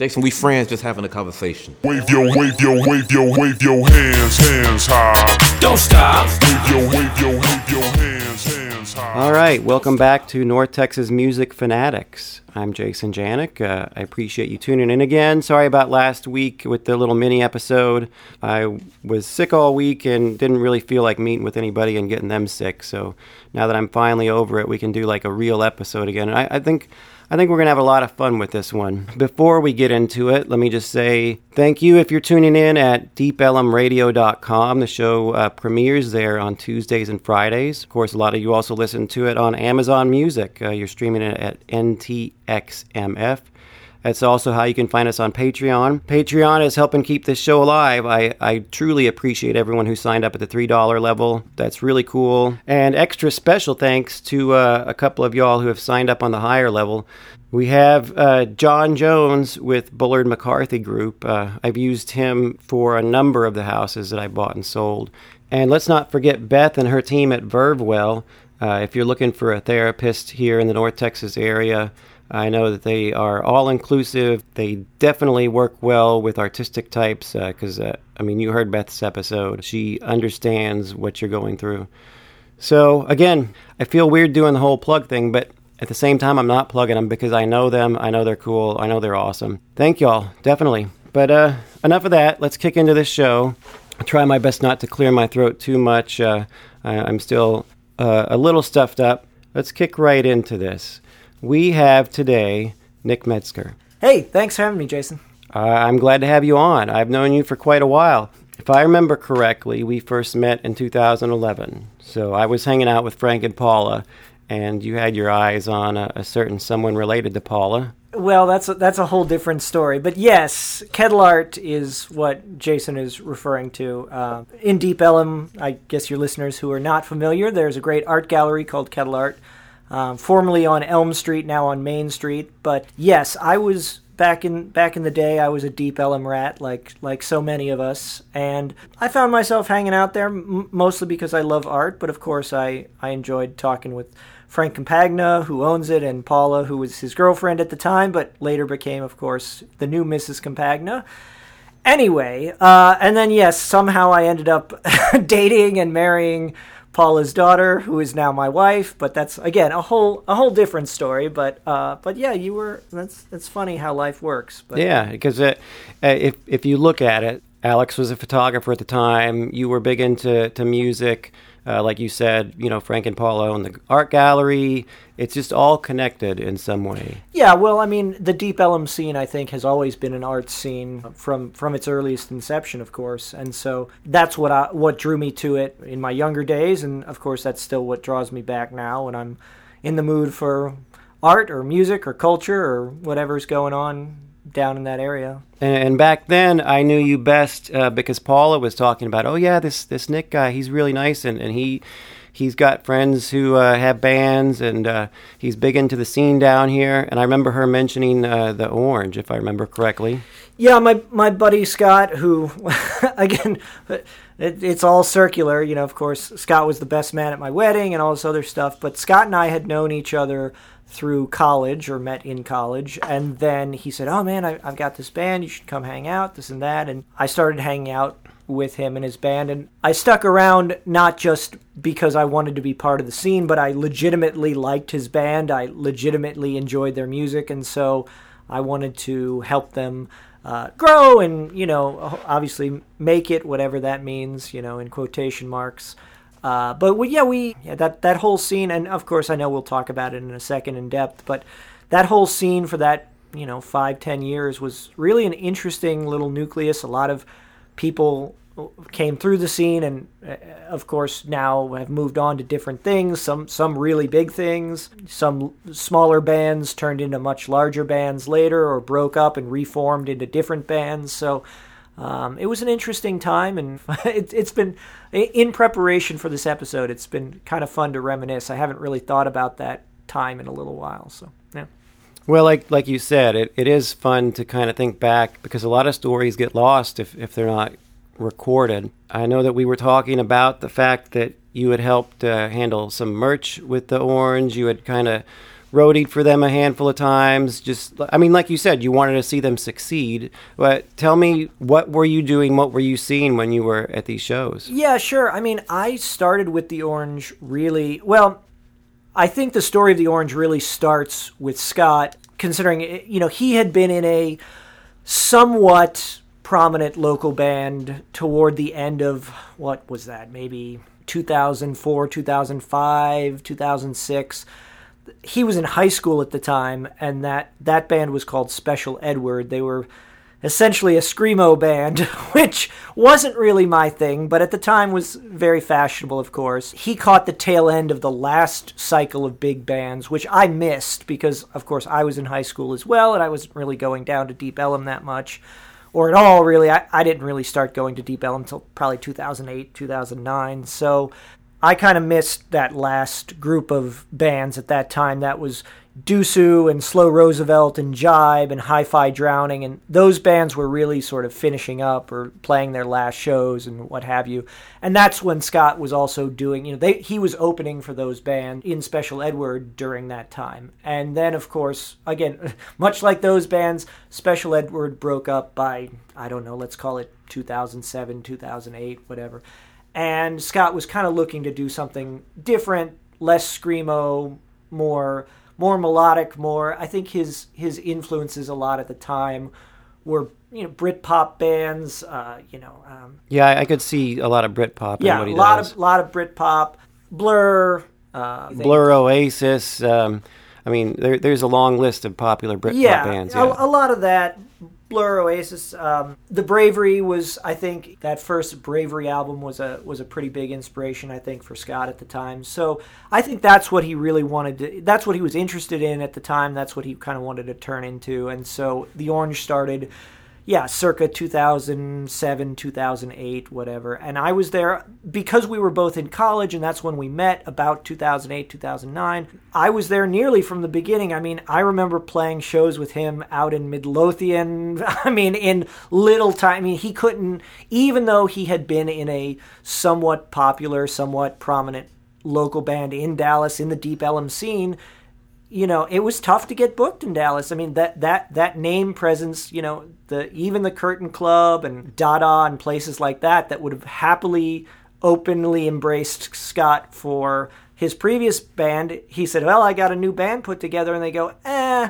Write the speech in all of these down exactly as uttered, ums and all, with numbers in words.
Jason, we friends just having a conversation. Wave your, wave your, wave your, wave your hands, hands high. Don't stop. Wave your, wave your, wave your hands, hands high. All right, welcome back to North Texas Music Fanatics. I'm Jason Janik. Uh, I appreciate you tuning in again. Sorry about last week with the little mini episode. I was sick all week and didn't really feel like meeting with anybody and getting them sick. So now that I'm finally over it, we can do like a real episode again. And I, I think I think we're going to have a lot of fun with this one. Before we get into it, let me just say thank you if you're tuning in at deep elm radio dot com. The show uh, premieres there on Tuesdays and Fridays. Of course, a lot of you also listen to it on Amazon Music. Uh, you're streaming it at N T X M F. That's also how you can find us on Patreon. Patreon is helping keep this show alive. I, I truly appreciate everyone who signed up at the three dollars level. That's really cool. And extra special thanks to uh, a couple of y'all who have signed up on the higher level. We have uh, John Jones with Bullard McCarthy Group. Uh, I've used him for a number of the houses that I bought and sold. And let's not forget Beth and her team at Vervewell. Uh, if you're looking for a therapist here in the North Texas area, I know that they are all-inclusive. They definitely work well with artistic types because, uh, uh, I mean, you heard Beth's episode. She understands what you're going through. So, again, I feel weird doing the whole plug thing, but at the same time, I'm not plugging them because I know them. I know they're cool. I know they're awesome. Thank y'all, definitely. But uh, enough of that. Let's kick into this show. I'll try my best not to clear my throat too much. Uh, I, I'm still uh, a little stuffed up. Let's kick right into this. We have today Nick Metzger. Hey, thanks for having me, Jason. Uh, I'm glad to have you on. I've known you for quite a while. If I remember correctly, we first met in two thousand eleven. So I was hanging out with Frank and Paula, and you had your eyes on a, a certain someone related to Paula. Well, that's a, that's a whole different story. But yes, Kettle Art is what Jason is referring to. Uh, in Deep Ellum, I guess your listeners who are not familiar, there's a great art gallery called Kettle Art. Um, formerly on Elm Street, now on Main Street. But yes, I was back in back in the day. I was a Deep Ellum rat, like like so many of us, and I found myself hanging out there m- mostly because I love art. But of course, I I enjoyed talking with Frank Campagna, who owns it, and Paula, who was his girlfriend at the time, but later became, of course, the new Missus Campagna. Anyway, uh, and then yes, somehow I ended up dating and marrying Paula's daughter, who is now my wife, but that's again a whole a whole different story. But uh, but yeah, you were that's that's funny how life works. But, yeah, because uh, if if you look at it, Alex was a photographer at the time. You were big into to music, uh, like you said. You know, Frank and Paula own the art gallery. It's just all connected in some way. Yeah, well, I mean, the Deep Ellum scene, I think, has always been an art scene from, from its earliest inception, of course. And so that's what I, what drew me to it in my younger days. And, of course, that's still what draws me back now when I'm in the mood for art or music or culture or whatever's going on down in that area. And, and back then, I knew you best uh, because Paula was talking about, oh, yeah, this, this Nick guy, he's really nice, and, and he... He's got friends who uh, have bands, and uh, he's big into the scene down here. And I remember her mentioning uh, the Orange, if I remember correctly. Yeah, my my buddy Scott, who, again, it, it's all circular. You know, of course, Scott was the best man at my wedding and all this other stuff. But Scott and I had known each other through college or met in college. And then he said, oh, man, I, I've got this band. You should come hang out, this and that. And I started hanging out with him and his band, and I stuck around not just because I wanted to be part of the scene, but I legitimately liked his band. I legitimately enjoyed their music, and so I wanted to help them uh, grow and, you know, obviously make it, whatever that means, you know, in quotation marks. Uh, but we, yeah, we yeah, that that whole scene, and of course I know we'll talk about it in a second in depth, but that whole scene for that, you know, five, ten years was really an interesting little nucleus. A lot of people came through the scene and uh, of course now have moved on to different things, some some really big things, some smaller bands turned into much larger bands later or broke up and reformed into different bands. So um, it was an interesting time, and it, it's been, in preparation for this episode, it's been kind of fun to reminisce. I haven't really thought about that time in a little while, so yeah. Well, like like you said, it, it is fun to kind of think back because a lot of stories get lost if, if they're not recorded. I know that we were talking about the fact that you had helped uh, handle some merch with the Orange. You had kind of roadied for them a handful of times. Just, I mean, like you said, you wanted to see them succeed. But tell me, what were you doing? What were you seeing when you were at these shows? Yeah, sure. I mean, I started with the Orange really, well, I think the story of the Orange really starts with Scott, considering, you know, he had been in a somewhat prominent local band toward the end of, what was that, maybe two thousand four, two thousand five, two thousand six. He was in high school at the time, and that, that band was called Special Edward. They were essentially a screamo band, which wasn't really my thing, but at the time was very fashionable, of course. He caught the tail end of the last cycle of big bands, which I missed because, of course, I was in high school as well, and I wasn't really going down to Deep Ellum that much, or at all, really. I, I didn't really start going to Deep Ellum until probably two thousand eight, two thousand nine, so I kind of missed that last group of bands at that time. That was Dusu and Slow Roosevelt and Jibe and Hi-Fi Drowning, and those bands were really sort of finishing up or playing their last shows and what have you. And that's when Scott was also doing, you know, they, he was opening for those bands in Special Edward during that time. And then, of course, again, much like those bands, Special Edward broke up by, I don't know, let's call it two thousand seven, two thousand eight, whatever. And Scott was kind of looking to do something different, less screamo, more more melodic, more. I think his his influences a lot at the time were, you know, Britpop bands. Uh, you know, um, yeah, I could see a lot of Britpop. Yeah, in what he a lot does. of lot of Britpop, Blur, uh, Blur, Oasis. Um, I mean, there, there's a long list of popular Britpop yeah, bands. Yeah, a, a lot of that. Blur, Oasis, um, the Bravery was, I think, that first Bravery album was a was a pretty big inspiration, I think, for Scott at the time. So I think that's what he really wanted to, that's what he was interested in at the time. That's what he kind of wanted to turn into. And so the Orange started, yeah, circa two thousand seven, two thousand eight, whatever. And I was there because we were both in college, and that's when we met, about two thousand eight, two thousand nine. I was there nearly from the beginning. I mean, I remember playing shows with him out in Midlothian. I mean, in little time. I mean, he couldn't, even though he had been in a somewhat popular, somewhat prominent local band in Dallas, in the Deep Ellum scene, you know, it was tough to get booked in Dallas. I mean, that that that name presence, you know, the even the Curtain Club and Dada and places like that that would have happily, openly embraced Scott for his previous band. He said, well, I got a new band put together, and they go, eh,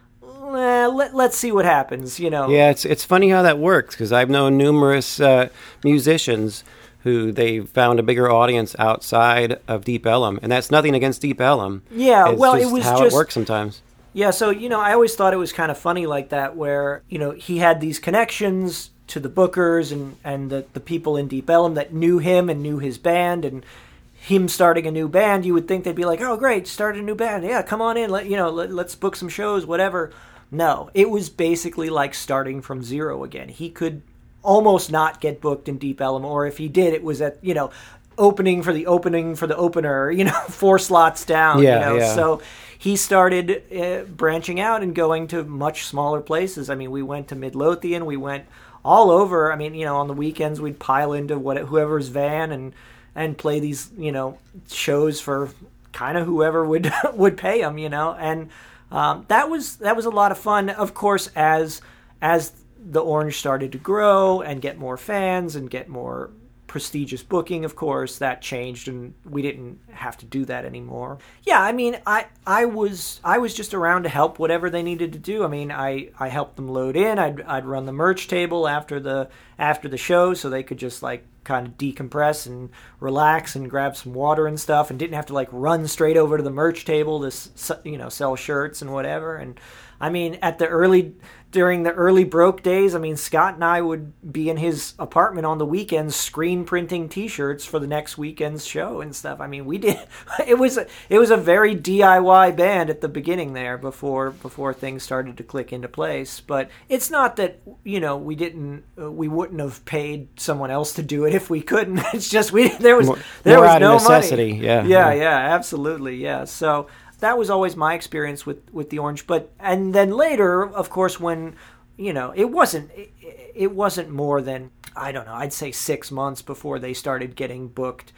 eh let, let's see what happens, you know. Yeah, it's, it's funny how that works, because I've known numerous uh, musicians who they found a bigger audience outside of Deep Ellum, and that's nothing against Deep Ellum. Yeah, it's well, just it was how just, it works sometimes. Yeah, so, you know, I always thought it was kind of funny like that, where, you know, he had these connections to the bookers and, and the, the people in Deep Ellum that knew him and knew his band, and him starting a new band, you would think they'd be like, oh, great, started a new band. Yeah, come on in, let, you know, let, let's book some shows, whatever. No, it was basically like starting from zero again. He could almost not get booked in Deep Ellum, or if he did, it was at, you know, opening for the opening for the opener, you know, four slots down. Yeah, you know? yeah. So he started uh, branching out and going to much smaller places. I mean, we went to Midlothian, we went all over. I mean, you know, on the weekends we'd pile into what whoever's van and and play these, you know, shows for kind of whoever would would pay them, you know, and um, that was that was a lot of fun. Of course, as as the Orange started to grow and get more fans and get more prestigious booking, of course, that changed, and we didn't have to do that anymore. Yeah, I mean, I I was I was just around to help whatever they needed to do. I mean, I, I helped them load in. I'd I'd run the merch table after the after the show, so they could just like kind of decompress and relax and grab some water and stuff, and didn't have to like run straight over to the merch table to, you know, sell shirts and whatever. And I mean, at the early during the early Broke days, I mean, Scott and I would be in his apartment on the weekends screen printing T-shirts for the next weekend's show and stuff. I mean, we did. It was a, it was a very D I Y band at the beginning there before before things started to click into place. But it's not that, you know, we didn't uh, we wouldn't have paid someone else to do it if we couldn't. It's just we there was more, there more was out no of necessity. money. Yeah, yeah, yeah, yeah, absolutely, yeah. So that was always my experience with, with the Orange. But and then later, of course, when, you know, it wasn't it, it wasn't more than, I don't know, I'd say six months before they started getting booked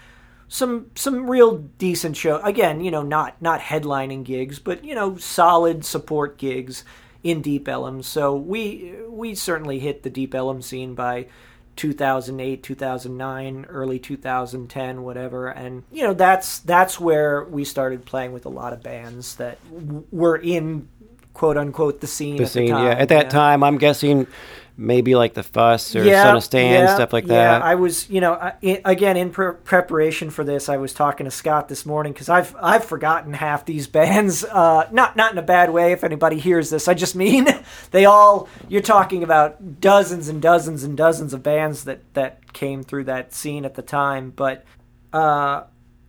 some some real decent show. Again, you know, not not headlining gigs, but you know, solid support gigs in Deep Ellum. So we we certainly hit the Deep Ellum scene by two thousand eight, two thousand nine, early two thousand ten, whatever. And you know, that's that's where we started playing with a lot of bands that w- were in quote unquote the scene. The at scene, the time, yeah. At that yeah. time, I'm guessing maybe like the Fuss or Yeah, Son of Stan, yeah, stuff like yeah. that. I was, you know, I, I- again in pre- preparation for this, I was talking to Scott this morning because I've I've forgotten half these bands. Uh, not not in a bad way. If anybody hears this, I just mean they all. You're talking about dozens and dozens and dozens of bands that that came through that scene at the time. But uh,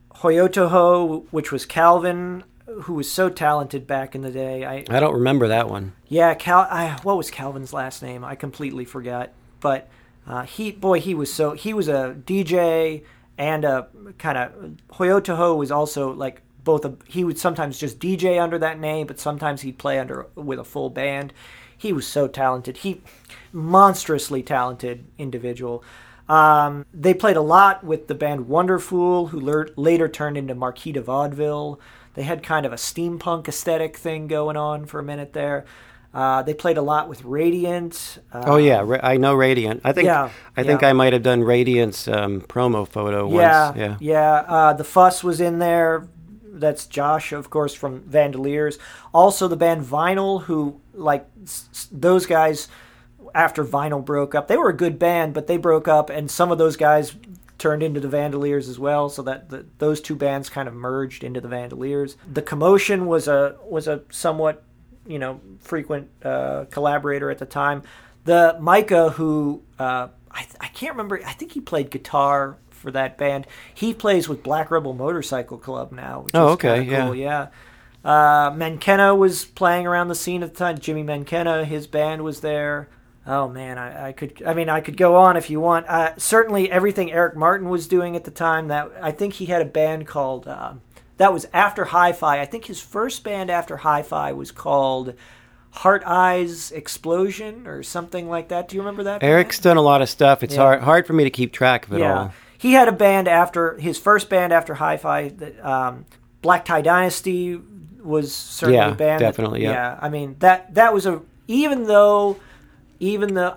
Hoyotoho, which was Calvin, who was so talented back in the day. I I don't remember that one. yeah, Cal. I, what was Calvin's last name? I completely forgot. But uh, he, boy, he was so he was a D J and a kind of Hoyotoho was also like both a. He would sometimes just D J under that name, but sometimes he'd play under with a full band. He was so talented. He monstrously talented individual. Um, they played a lot with the band Wonderful, who ler- later turned into Marquis de Vaudeville. They had kind of a steampunk aesthetic thing going on for a minute there. Uh, they played a lot with Radiant. Uh, Oh yeah, Ra- I know Radiant. I think Yeah, I think yeah. I might have done Radiant's um, promo photo yeah, once. Yeah, yeah. Uh, the Fuss was in there. That's Josh, of course, from Vandaliers. Also, the band Vinyl, who like s- s- those guys after Vinyl broke up, they were a good band, but they broke up, and some of those guys turned into the Vandaliers as well. So that the, those two bands kind of merged into the Vandaliers. The Commotion was a was a somewhat you know frequent uh, collaborator at the time. The Micah, who uh, I I can't remember, I think he played guitar for that band. He plays with Black Rebel Motorcycle Club now. Which Oh, is okay, kinda cool, yeah. yeah. Uh, Menkenna was playing around the scene at the time. Jimmy Menkenna, his band was there. Oh man, I, I could. I mean, I could go on if you want. Uh, certainly, everything Eric Martin was doing at the time. That I think he had a band called. Uh, that was after Hi-Fi. I think his first band after Hi-Fi was called Heart Eyes Explosion or something like that. Do you remember that? Eric's done a lot of stuff. It's Yeah. hard hard for me to keep track of it Yeah, all. he had a band after his first band after Hi-Fi. That um, Black Tie Dynasty was certainly Yeah, a band. definitely, That, yeah. yeah, I mean that that was a even though even though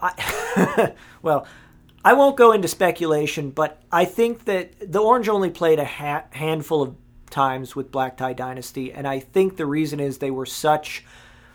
I, well, I won't go into speculation, but I think that the Orange only played a ha- handful of times with Black Tie Dynasty, and I think the reason is they were such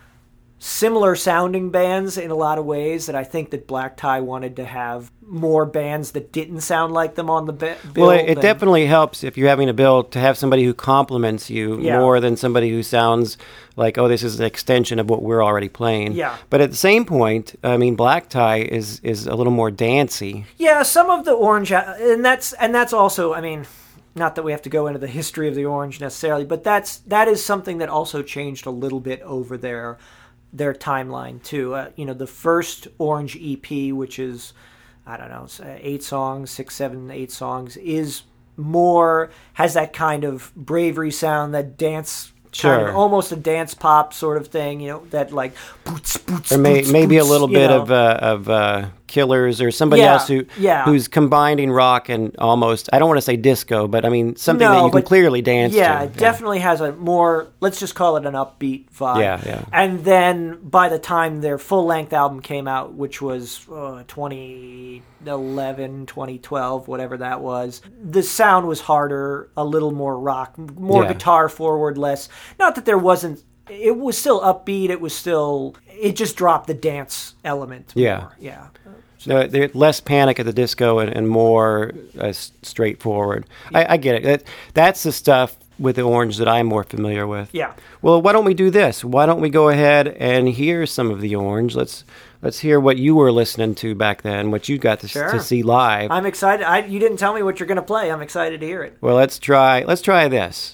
similar sounding bands in a lot of ways that I think that Black Tie wanted to have more bands that didn't sound like them on the bi- bill. Well, it, it than- definitely helps if you're having a bill to have somebody who compliments you Yeah. more than somebody who sounds like, oh, this is an extension of what we're already playing. Yeah. But at the same point, I mean, Black Tie is is a little more dancey. Yeah, some of the Orange, and that's and that's also, I mean, not that we have to go into the history of the Orange necessarily, but that's that is something that also changed a little bit over their their timeline too. Uh, you know, the first Orange E P, which is I don't know, it's, uh, eight songs, six, seven, eight songs, is more has that kind of bravery sound, that dance. Kind Sure. of, almost a dance pop sort of thing, you know, that like boots, boots, Or may, boots, maybe a boots, little you bit know. of uh, of uh, Killers or somebody Yeah, else who yeah. who's combining rock and almost, I don't want to say disco, but I mean something that No, you can but- clearly dance yeah, to. it definitely has a more, let's just call it an upbeat vibe. Yeah, yeah. And then by the time their full length album came out, which was uh, twenty eleven, twenty twelve, whatever that was, the sound was harder, a little more rock, more Yeah. guitar forward, less. Not that there wasn't, it was still upbeat, it was still, it just dropped the dance element more. Yeah. Yeah. No, they're less Panic at the Disco and, and more uh, s- straightforward. I, I get it. That, that's the stuff with the Orange that I'm more familiar with. Yeah. Well, why don't we do this? Why don't we go ahead and hear some of the Orange? Let's let's hear what you were listening to back then, what you got to, s- Sure. to see live. I'm excited. I, you didn't tell me what you're going to play. I'm excited to hear it. Well, let's try. Let's try this.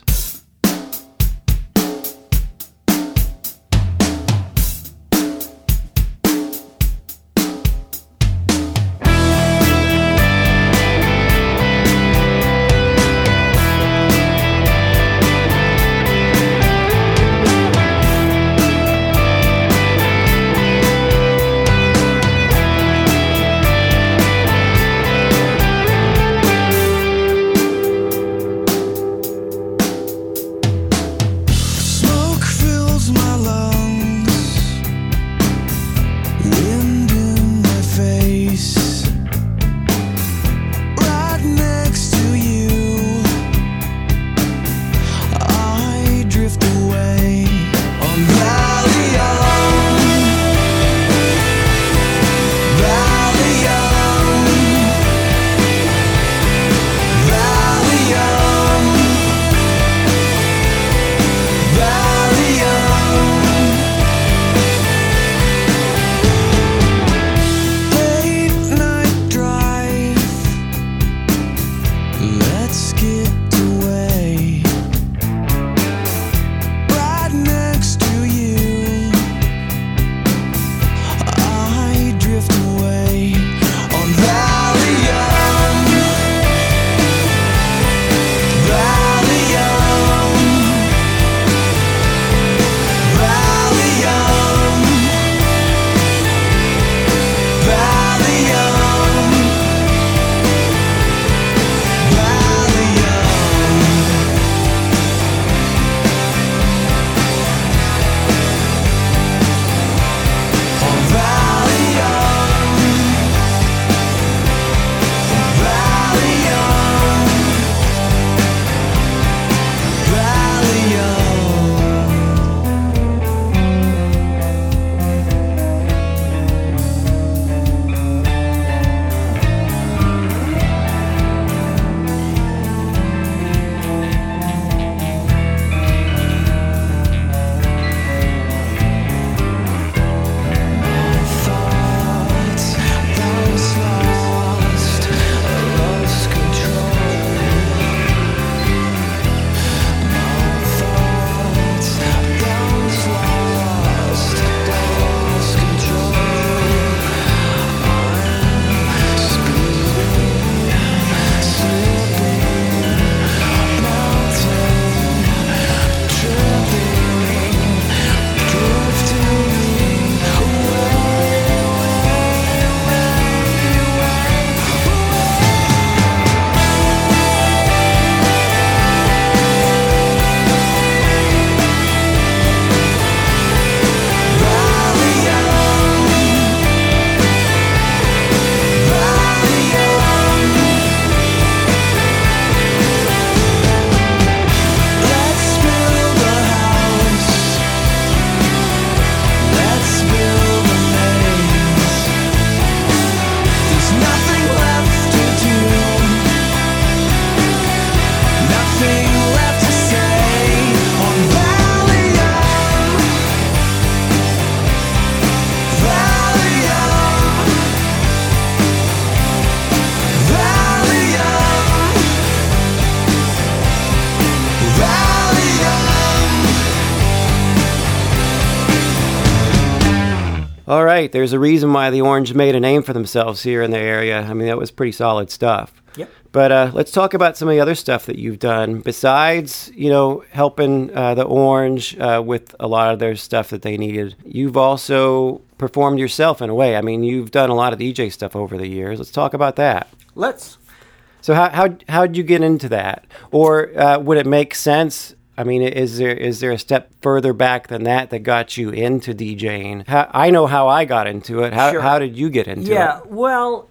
All right, there's a reason why the Orange made a name for themselves here in the area. I mean, that was pretty solid stuff. Yep. But uh, let's talk about some of the other stuff that you've done. Besides, you know, helping uh, the Orange uh, with a lot of their stuff that they needed, you've also performed yourself in a way. I mean, you've done a lot of D J stuff over the years. Let's talk about that. Let's. So how how how'd you get into that? Or uh, would it make sense? I mean, is there is there a step further back than that that got you into DJing? How, I know how I got into it. How Sure. how did you get into Yeah, it? well,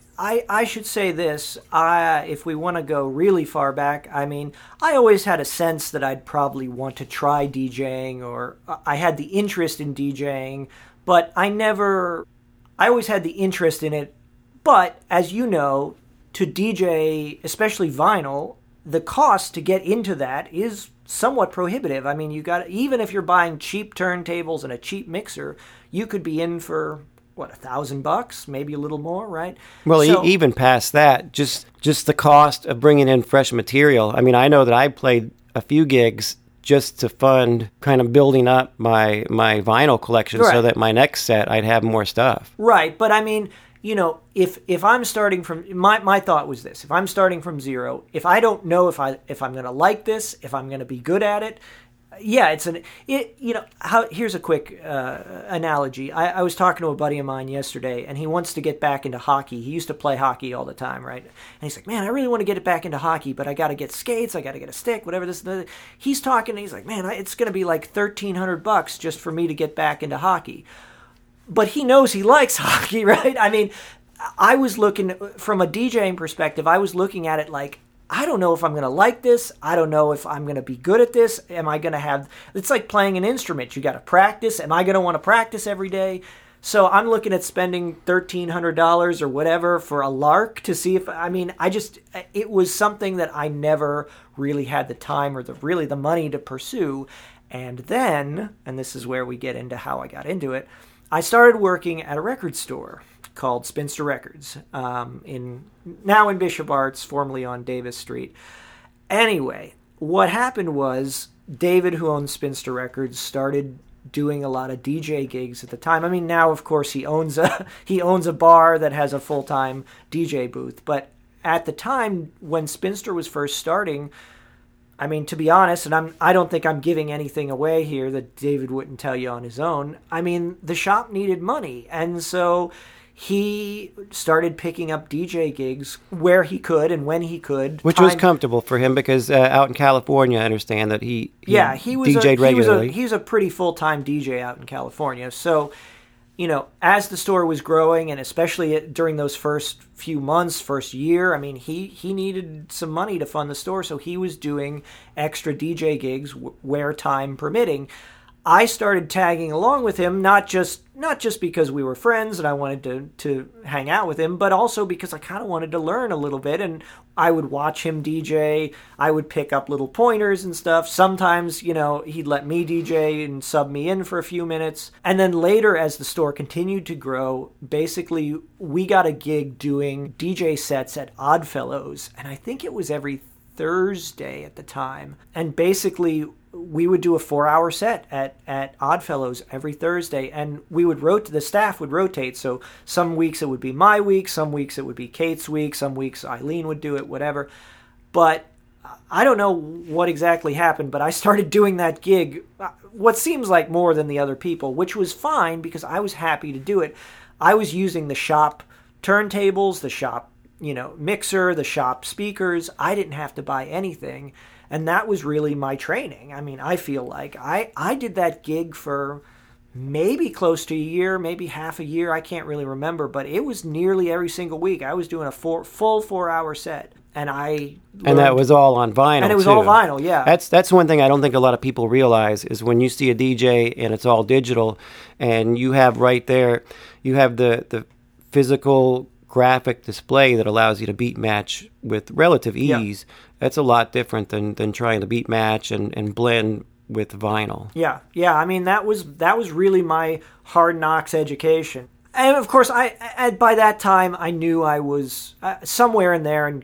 I I should say this. I, if we want to go really far back, I mean, I always had a sense that I'd probably want to try DJing, or I had the interest in DJing, but I never, I always had the interest in it. But as you know, to D J, especially vinyl, the cost to get into that is somewhat prohibitive. I mean, you got, even if you're buying cheap turntables and a cheap mixer, you could be in for what, a thousand bucks, maybe a little more, right? Well, So- e- even past that, just just the cost of bringing in fresh material. I mean, I know that I played a few gigs just to fund kind of building up my my vinyl collection, so Right. that my next set I'd have more stuff. Right, but I mean, you know, if if I'm starting from, my my thought was this: if I'm starting from zero, if I don't know if I if I'm going to like this, if I'm going to be good at it, yeah, it's an it. You know, how here's a quick uh, analogy. I, I was talking to a buddy of mine yesterday, and he wants to get back into hockey. He used to play hockey all the time, right? And he's like, "Man, I really want to get it back into hockey, but I got to get skates, I got to get a stick, whatever this." The, he's talking, and he's like, "Man, it's going to be like thirteen hundred bucks just for me to get back into hockey." But he knows he likes hockey, right? I mean, I was looking from a DJing perspective. I was looking at it like, I don't know if I'm going to like this. I don't know if I'm going to be good at this. Am I going to have, it's like playing an instrument. You got to practice. Am I going to want to practice every day? So I'm looking at spending thirteen hundred dollars or whatever for a lark to see if, I mean, I just, it was something that I never really had the time or the really the money to pursue. And then, and this is where we get into how I got into it, I started working at a record store called Spinster Records, um, in now in Bishop Arts, formerly on Davis Street. Anyway, what happened was David, who owns Spinster Records, started doing a lot of D J gigs at the time. I mean, now of course he owns a he owns a bar that has a full-time D J booth, but at the time when Spinster was first starting, I mean, to be honest, and I'm, I don't think I'm giving anything away here that David wouldn't tell you on his own. I mean, the shop needed money. And so he started picking up D J gigs where he could and when he could. Which Time- was comfortable for him because uh, out in California, I understand that he, he yeah, he was DJ'd a, he was regularly. a he was a pretty full-time D J out in California. So, you know, as the store was growing, and especially during those first few months, first year, I mean, he, he needed some money to fund the store, so he was doing extra D J gigs w- where time permitting. I started tagging along with him, not just not just because we were friends and I wanted to, to hang out with him, but also because I kind of wanted to learn a little bit, and I would watch him D J. I would pick up little pointers and stuff. Sometimes, you know, he'd let me D J and sub me in for a few minutes. And then later, as the store continued to grow, basically we got a gig doing D J sets at Oddfellows, and I think it was every Thursday at the time. And basically we would do a four-hour set at, at Oddfellows every Thursday, and we would rotate, the staff would rotate, so some weeks it would be my week, some weeks it would be Kate's week, some weeks Eileen would do it, whatever. But I don't know what exactly happened, but I started doing that gig, what seems like more than the other people, which was fine because I was happy to do it. I was using the shop turntables, the shop, you know, mixer, the shop speakers. I didn't have to buy anything. And that was really my training. I mean, I feel like I, I did that gig for maybe close to a year, maybe half a year. I can't really remember, but it was nearly every single week. I was doing a four, full four-hour set. And I and that was all on vinyl, And it was too. all vinyl, yeah. That's that's one thing I don't think a lot of people realize is when you see a D J and it's all digital, and you have right there, you have the, the physical graphic display that allows you to beat match with relative ease. Yeah. That's a lot different than, than trying to beat match and, and blend with vinyl. Yeah, yeah. I mean, that was that was really my hard knocks education. And of course, I, I by that time I knew I was uh, somewhere in there, and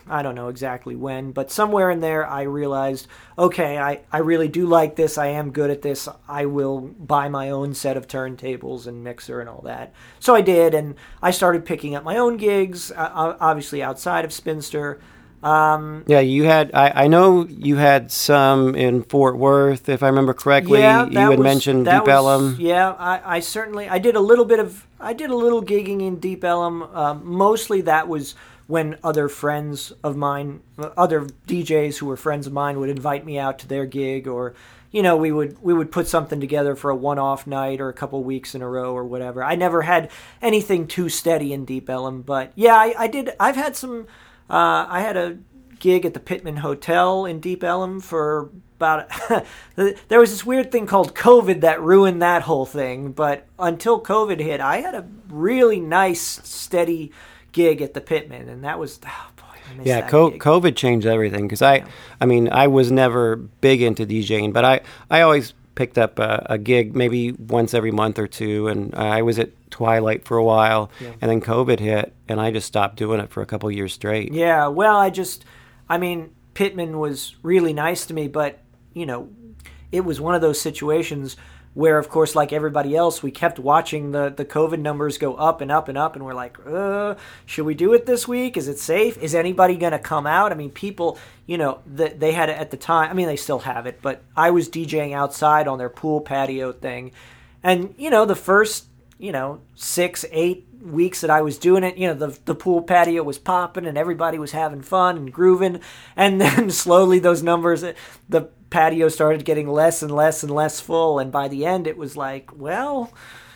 I don't know exactly when, but somewhere in there I realized, okay, I, I really do like this. I am good at this. I will buy my own set of turntables and mixer and all that. So I did, and I started picking up my own gigs, uh, obviously outside of Spinster. Um, yeah, you had, I, I know you had some in Fort Worth, if I remember correctly. Yeah, you had was, mentioned Deep was, Ellum. Yeah, I, I certainly, I did a little bit of, I did a little gigging in Deep Ellum. Uh, mostly that was when other friends of mine, other D Js who were friends of mine would invite me out to their gig, or, you know, we would, we would put something together for a one-off night or a couple weeks in a row or whatever. I never had anything too steady in Deep Ellum, but yeah, I, I did, I've had some, Uh, I had a gig at the Pittman Hotel in Deep Ellum for about... there was this weird thing called COVID that ruined that whole thing, but until COVID hit, I had a really nice, steady gig at the Pittman, and that was... Oh boy, I miss yeah, that co- gig. COVID changed everything, because I, yeah. I mean, I was never big into DJing, but I, I always picked up a, a gig maybe once every month or two, and I was at Twilight for a while, yeah. and then COVID hit, and I just stopped doing it for a couple years straight. Yeah, well, I just, I mean, Pittman was really nice to me, but, you know, it was one of those situations where, of course, like everybody else, we kept watching the, the COVID numbers go up and up and up, and we're like, uh, should we do it this week? Is it safe? Is anybody going to come out? I mean, people, you know, the, they had it at the time. I mean, they still have it, but I was DJing outside on their pool patio thing. And, you know, the first, you know, six, eight weeks that I was doing it, you know, the the pool patio was popping and everybody was having fun and grooving. And then slowly those numbers, the patio started getting less and less and less full. And by the end, it was like, well,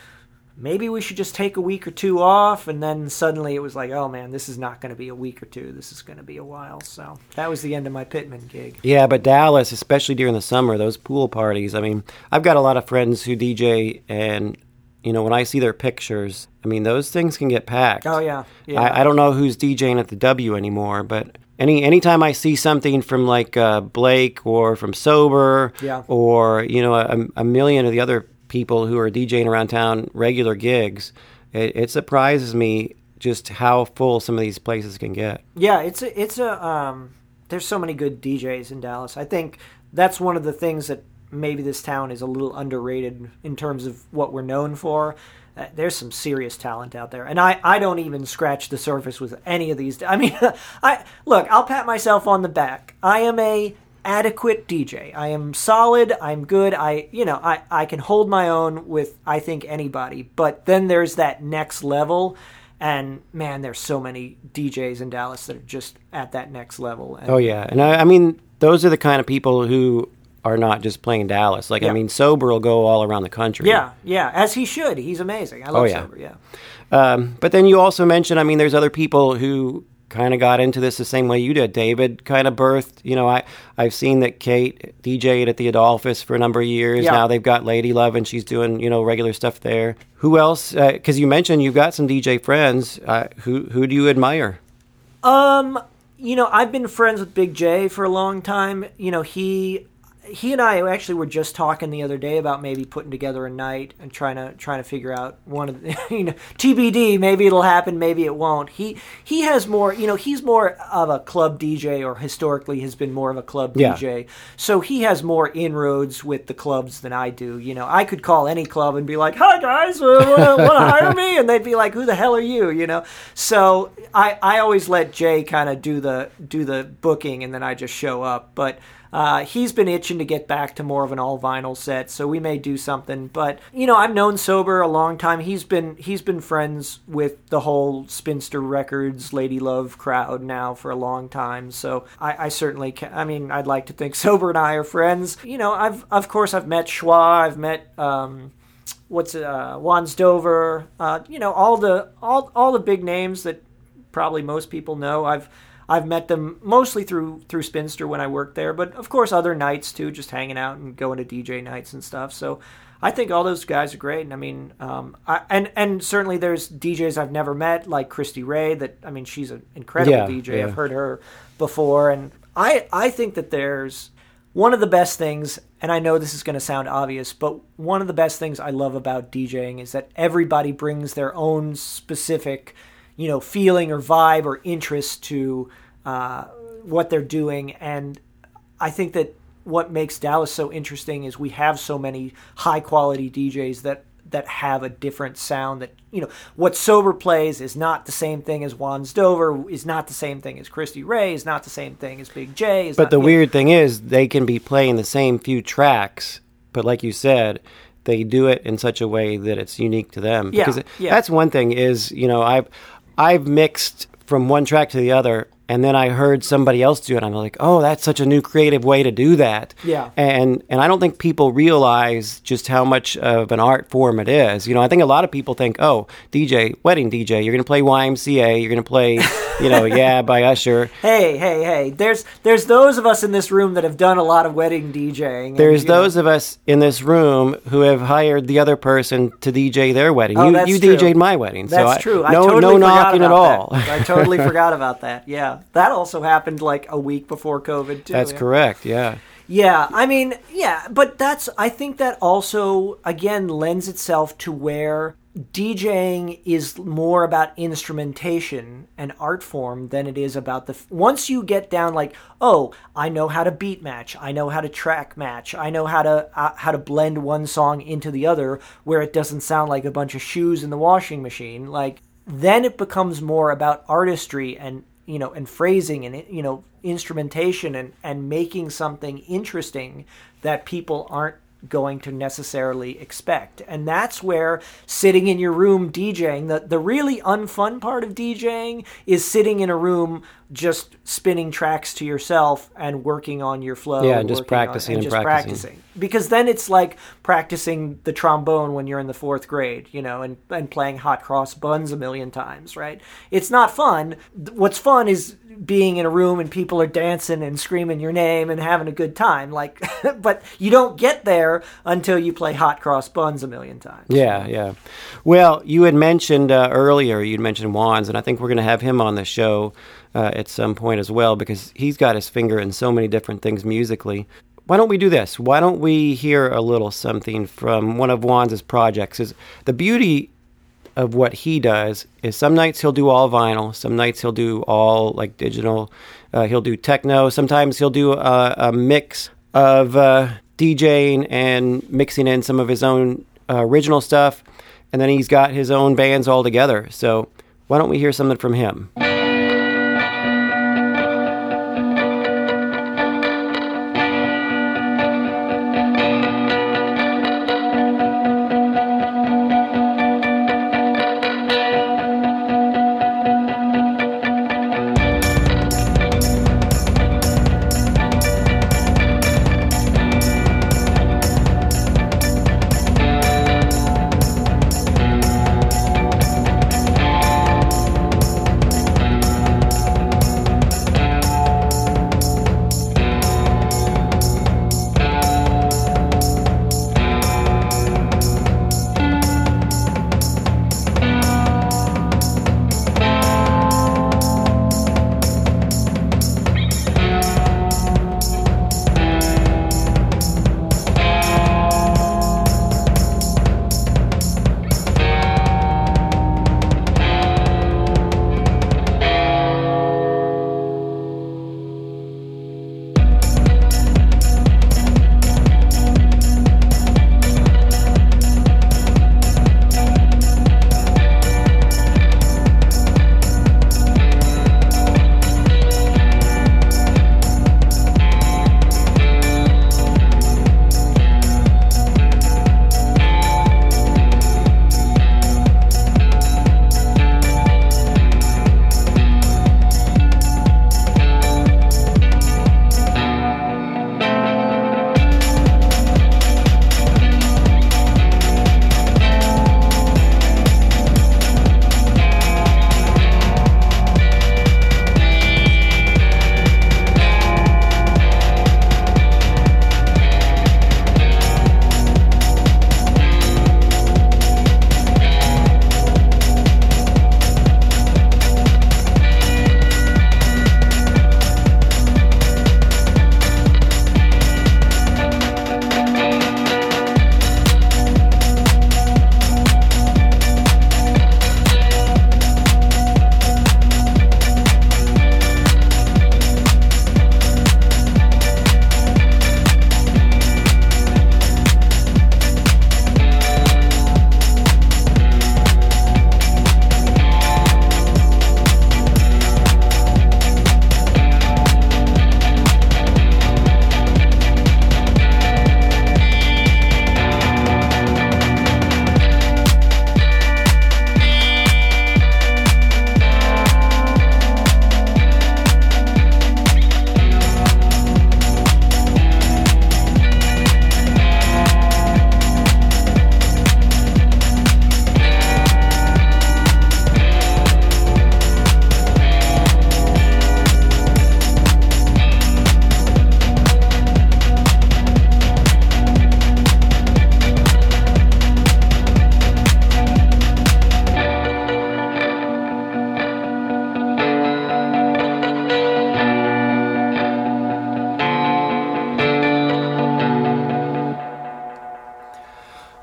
maybe we should just take a week or two off. And then suddenly it was like, oh man, this is not going to be a week or two. This is going to be a while. So that was the end of my Pittman gig. Yeah, but Dallas, especially during the summer, those pool parties, I mean, I've got a lot of friends who D J, and you know, when I see their pictures, I mean, those things can get packed. Oh, yeah. yeah. I, I don't know who's DJing at the W anymore, but any anytime I see something from, like, uh, Blake or from Sober, yeah. or, you know, a, a million of the other people who are DJing around town, regular gigs, it, it surprises me just how full some of these places can get. Yeah, it's a, it's a, um, there's so many good D Js in Dallas. I think that's one of the things that maybe this town is a little underrated in terms of what we're known for. Uh, there's some serious talent out there, and I, I don't even scratch the surface with any of these. I mean, I look, I'll pat myself on the back. I am a adequate D J. I am solid. I'm good. I, you know, I, I can hold my own with, I think, anybody. But then there's that next level, and man, there's so many D Js in Dallas that are just at that next level. And, oh yeah, and I, I mean, those are the kind of people who are not just playing Dallas. Like, yeah. I mean, Sober will go all around the country. Yeah, yeah, as he should. He's amazing. I love oh, yeah. Sober, yeah. Um, but then you also mentioned, I mean, there's other people who kind of got into this the same way you did. David kind of birthed, you know, I, I've seen that Kate D J'd at the Adolphus for a number of years. Yeah. Now they've got Lady Love, and she's doing, you know, regular stuff there. Who else? Because uh, you mentioned you've got some D J friends. Uh, who, who do you admire? Um, you know, I've been friends with Big J for a long time. You know, he... He and I actually were just talking the other day about maybe putting together a night and trying to trying to figure out one of the, you know, T B D. Maybe it'll happen, maybe it won't. He he has more, you know, he's more of a club D J, or historically has been more of a club yeah. D J. So he has more inroads with the clubs than I do. You know, I could call any club and be like, "Hi guys, uh, want to hire me?" And they'd be like, "Who the hell are you?" You know. So I I always let Jay kind of do the do the booking, and then I just show up, but. Uh, he's been itching to get back to more of an all-vinyl set, so we may do something. But, you know, I've known Sober a long time. He's been he's been friends with the whole Spinster Records, Lady Love crowd now for a long time. So I, I certainly can. I mean, I'd like to think Sober and I are friends. You know, I've of course I've met Schwa. I've met um, what's it, uh, Wands Dover. Uh, you know, all the all all the big names that probably most people know. I've I've met them mostly through through Spinster when I worked there, but of course other nights too, just hanging out and going to D J nights and stuff. So I think all those guys are great. And I mean, um, I, and and certainly there's D Js I've never met, like Christy Ray. That I mean, she's an incredible yeah, D J. Yeah. I've heard her before, and I I think that there's one of the best things, and I know this is going to sound obvious, but one of the best things I love about DJing is that everybody brings their own specific, you know, feeling or vibe or interest to uh, what they're doing. And I think that what makes Dallas so interesting is we have so many high quality D Js that that have a different sound. That, you know, what Sober plays is not the same thing as Juan's Dover, is not the same thing as Christy Ray, is not the same thing as Big J. Is but not, the you know, weird thing is they can be playing the same few tracks, but like you said, they do it in such a way that it's unique to them. Yeah, Because yeah. that's one thing is, you know, I've I've mixed from one track to the other, and then I heard somebody else do it. I'm like, oh, that's such a new creative way to do that. Yeah. And and I don't think people realize just how much of an art form it is. You know, I think a lot of people think, oh, D J, wedding D J, you're going to play Y M C A, you're going to play, you know, Yeah by Usher. Hey, hey, hey! There's there's those of us in this room that have done a lot of wedding DJing. There's and, you those know, of us in this room who have hired the other person to D J their wedding. Oh, you that's you true. D J'd my wedding. That's so I, true. I No, totally no forgot knocking at about all. that. I totally forgot about that. Yeah, that also happened like a week before COVID too. That's yeah. correct, yeah. Yeah, I mean, yeah, but that's, I think that also, again, lends itself to where DJing is more about instrumentation and art form than it is about the, once you get down like, oh, I know how to beat match, I know how to track match, I know how to, uh, how to blend one song into the other where it doesn't sound like a bunch of shoes in the washing machine, like, then it becomes more about artistry and, you know, and phrasing and, you know, instrumentation and, and making something interesting that people aren't going to necessarily expect. And that's where sitting in your room DJing, the, the really unfun part of DJing is sitting in a room just spinning tracks to yourself and working on your flow. Yeah, and just working practicing on, and, and just practicing. practicing. Because then it's like practicing the trombone when you're in the fourth grade, you know, and, and playing Hot Cross Buns a million times, right? It's not fun. What's fun is being in a room and people are dancing and screaming your name and having a good time. Like, but you don't get there until you play Hot Cross Buns a million times. Yeah, yeah. Well, you had mentioned uh, earlier, you'd mentioned Wands, and I think we're going to have him on the show uh, at some point as well, because he's got his finger in so many different things musically. Why don't we do this? Why don't we hear a little something from one of Wands' projects? Is the beauty of what he does is some nights he'll do all vinyl, some nights he'll do all like digital, uh, he'll do techno, sometimes he'll do a, a mix of uh, DJing and mixing in some of his own uh, original stuff, and then he's got his own bands all together. So why don't we hear something from him?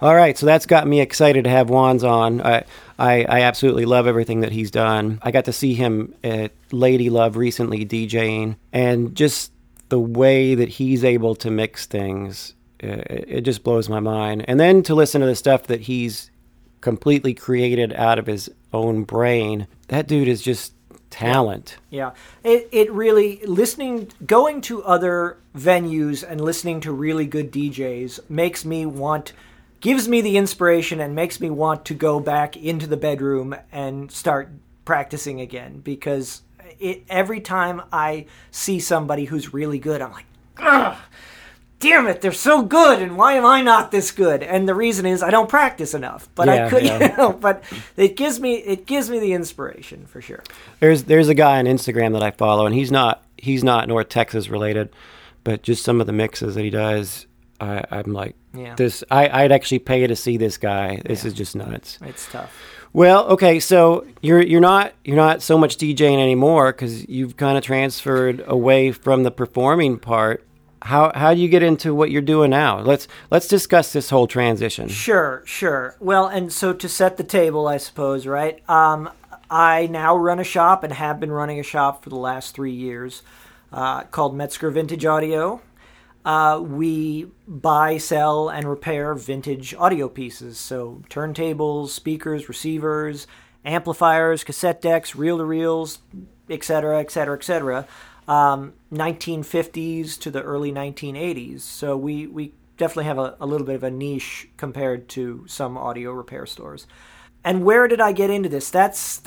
All right, so that's got me excited to have Wands on. I, I, I absolutely love everything that he's done. I got to see him at Lady Love recently DJing, and just the way that he's able to mix things, it, it just blows my mind. And then to listen to the stuff that he's completely created out of his own brain, that dude is just talent. Yeah, it it really listening, going to other venues and listening to really good D Js makes me want, gives me the inspiration and makes me want to go back into the bedroom and start practicing again. Because it every time I see somebody who's really good, I'm like, ugh, damn it, they're so good, and why am I not this good? And the reason is I don't practice enough. But Yeah, I could, yeah. you know, but it gives me it gives me the inspiration for sure. There's there's a guy on Instagram that I follow, and he's not he's not North Texas related, but just some of the mixes that he does, I, I'm like, Yeah. this. I, I'd actually pay to see this guy. This Yeah. is just nuts. It's tough. Well, okay, so you're you're not you're not so much DJing anymore because you've kind of transferred away from the performing part. How how do you get into what you're doing now? Let's let's discuss this whole transition. Sure, sure. Well, and so to set the table, I suppose, right? Um, I now run a shop and have been running a shop for the last three years uh, called Metzger Vintage Audio. Uh, we buy, sell, and repair vintage audio pieces. So turntables, speakers, receivers, amplifiers, cassette decks, reel-to-reels, et cetera, et cetera, et cetera. Um, nineteen fifties to the early nineteen eighties. So we, we definitely have a, a little bit of a niche compared to some audio repair stores. And where did I get into this? That's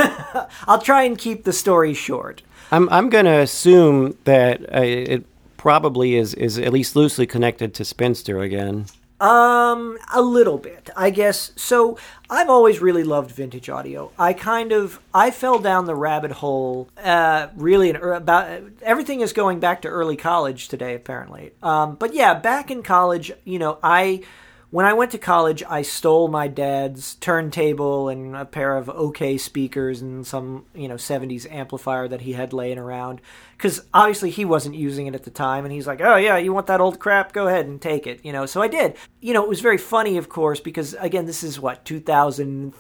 I'll try and keep the story short. I'm I'm going to assume that uh, it probably is is at least loosely connected to Spinster again. Um, a little bit, I guess. So I've always really loved vintage audio. I kind of, I fell down the rabbit hole, uh, really in, about, everything is going back to early college today, apparently. Um, but yeah, back in college, you know, I, when I went to college, I stole my dad's turntable and a pair of OK speakers and some, you know, seventies amplifier that he had laying around. Because obviously he wasn't using it at the time. And he's like, oh, yeah, you want that old crap? Go ahead and take it. You know, so I did. You know, it was very funny, of course, because, again, this is what, two thousand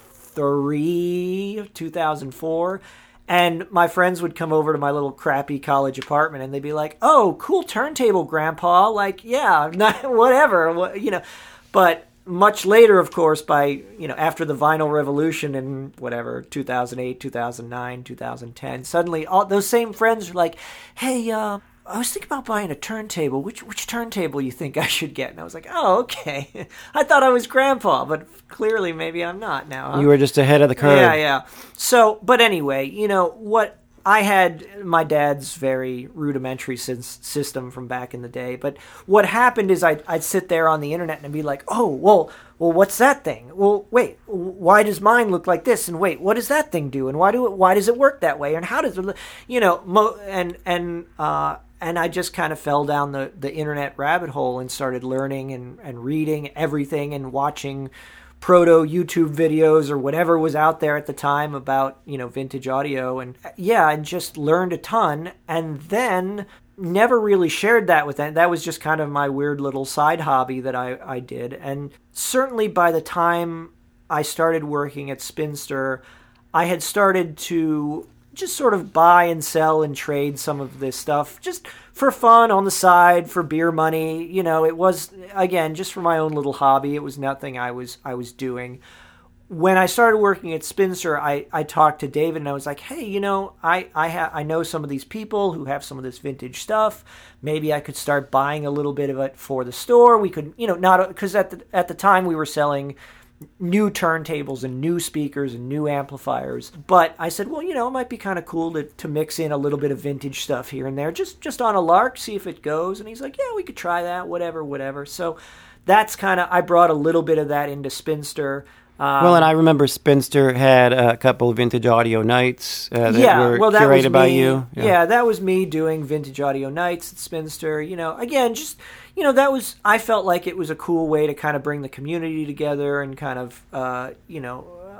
three, two thousand four? And my friends would come over to my little crappy college apartment and they'd be like, oh, cool turntable, Grandpa. Like, yeah, not, whatever, what, you know. But much later, of course, by, you know, after the vinyl revolution in whatever, two thousand eight, two thousand nine, two thousand ten, suddenly all those same friends are like, hey, uh, I was thinking about buying a turntable. Which which turntable you think I should get? And I was like, oh, okay. I thought I was Grandpa, but clearly maybe I'm not now. Huh? You were just ahead of the curve. Yeah, yeah. So, but anyway, you know, what I had my dad's very rudimentary sys- system from back in the day. But what happened is I'd, I'd sit there on the internet and be like, oh, well, well, what's that thing? Well, wait, why does mine look like this? And wait, what does that thing do? And why do it? Why does it work that way? And how does it? You know, mo- and and uh, and I just kind of fell down the, the internet rabbit hole and started learning and, and reading everything and watching proto YouTube videos or whatever was out there at the time about, you know, vintage audio. And yeah, and just learned a ton and then never really shared that with them. That was just kind of my weird little side hobby that I, I did. And certainly by the time I started working at Spinster, I had started to just sort of buy and sell and trade some of this stuff just for fun on the side, for beer money. You know, it was, again, just for my own little hobby. It was nothing I was I was doing. When I started working at Spinster, I, I talked to David and I was like, hey, you know, I I, ha- I know some of these people who have some of this vintage stuff. Maybe I could start buying a little bit of it for the store. We could, you know, not, because at the, at the time we were selling new turntables and new speakers and new amplifiers. But I said, well, you know, it might be kind of cool to, to mix in a little bit of vintage stuff here and there, just just on a lark, see if it goes. And he's like, yeah, we could try that, whatever, whatever. So that's kind of, I brought a little bit of that into Spinster. Um, Well, and I remember Spinster had a couple of vintage audio nights uh, that yeah, were well, that curated was by me. you. Yeah. that was me doing vintage audio nights at Spinster. You know, again, just, you know, that was, I felt like it was a cool way to kind of bring the community together and kind of, uh, you know,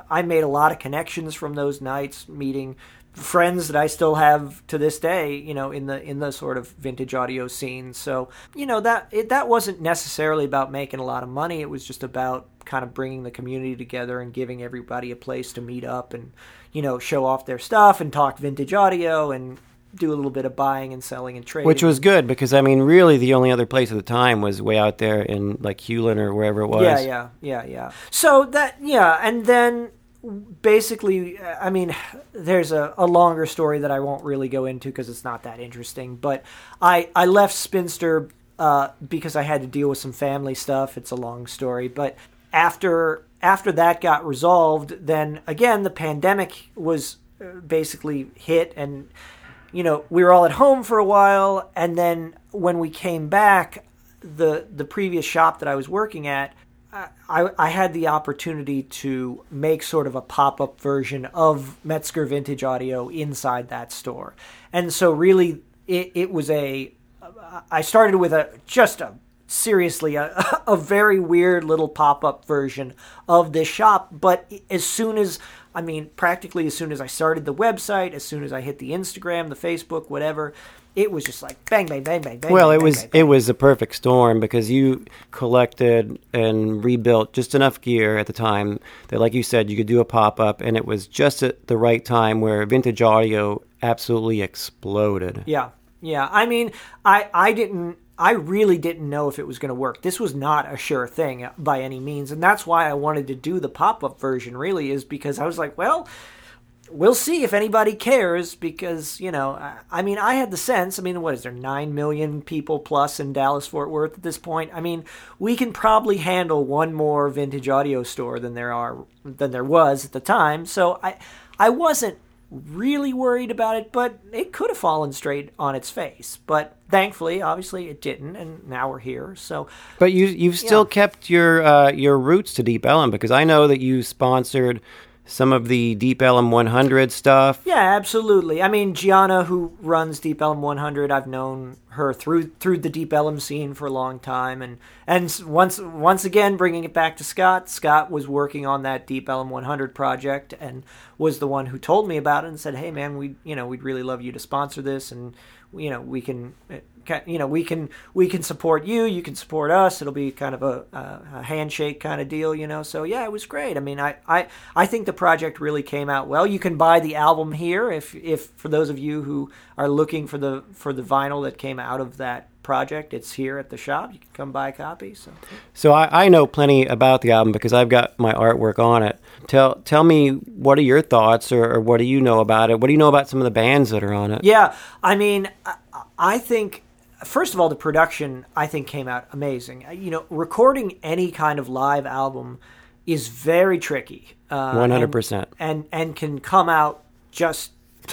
I made a lot of connections from those nights, meeting friends that I still have to this day, you know, in the in the sort of vintage audio scene. So, you know, that it, that wasn't necessarily about making a lot of money. It was just about kind of bringing the community together and giving everybody a place to meet up and, you know, show off their stuff and talk vintage audio and do a little bit of buying and selling and trading. Which was good because, I mean, really the only other place at the time was way out there in, like, Hewlin or wherever it was. Yeah, yeah, yeah, yeah. So that, yeah, and then basically, I mean, there's a, a longer story that I won't really go into because it's not that interesting, but I, I left Spinster uh, because I had to deal with some family stuff. It's a long story, but after after that got resolved, then again, the pandemic was basically hit, and, you know, we were all at home for a while, and then when we came back, the the previous shop that I was working at, I, I had the opportunity to make sort of a pop-up version of Metzger Vintage Audio inside that store. And so really, it, it was a... I started with a just a seriously a, a very weird little pop-up version of this shop, but as soon as... I mean, practically as soon as I started the website, as soon as I hit the Instagram, the Facebook, whatever... It was just like bang, bang, bang, bang, bang. Well, bang, it was bang, bang. it was a perfect storm because you collected and rebuilt just enough gear at the time that, like you said, you could do a pop up, and it was just at the right time where vintage audio absolutely exploded. Yeah, yeah. I mean, I I didn't. I really didn't know if it was going to work. This was not a sure thing by any means, and that's why I wanted to do the pop up version. Really, is because I was like, well, we'll see if anybody cares because, you know, I, I mean, I had the sense, I mean, what is there, nine million people plus in Dallas-Fort Worth at this point? I mean, we can probably handle one more vintage audio store than there are, than there was at the time. So I, I wasn't really worried about it, but it could have fallen straight on its face. But thankfully, obviously, it didn't, and now we're here. So, but you, you've still yeah. kept your, uh, your roots to Deep Ellum because I know that you sponsored some of the Deep Ellum one hundred stuff. Yeah, absolutely. I mean, Gianna, who runs Deep Ellum one hundred, I've known her through through the Deep Ellum scene for a long time, and and once once again bringing it back to Scott. Scott was working on that Deep Ellum one hundred project and was the one who told me about it and said, "Hey, man, we you know we'd really love you to sponsor this, and you know we can." You know, we can we can support you. You can support us. It'll be kind of a, a handshake kind of deal, you know. So yeah, it was great. I mean, I, I, I think the project really came out well. You can buy the album here if if for those of you who are looking for the for the vinyl that came out of that project, it's here at the shop. You can come buy a copy. So, so I, I know plenty about the album because I've got my artwork on it. Tell tell me, what are your thoughts, or, or what do you know about it? What do you know about some of the bands that are on it? Yeah, I mean, I, I think. First of all, the production, I think, came out amazing. You know, recording any kind of live album is very tricky. Uh, one hundred percent. And, and, and can come out just